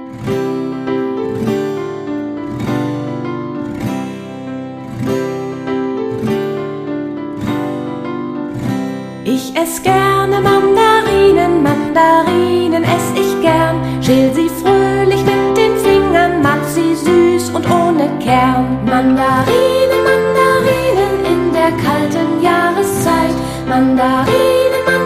Ich ess gerne Mandarinen, Mandarinen ess ich gern. Schäl sie fröhlich mit den Fingern, mag sie süß und ohne Kern. Mandarinen, Mandarinen in der kalten Jahreszeit. Mandarinen, Mandarinen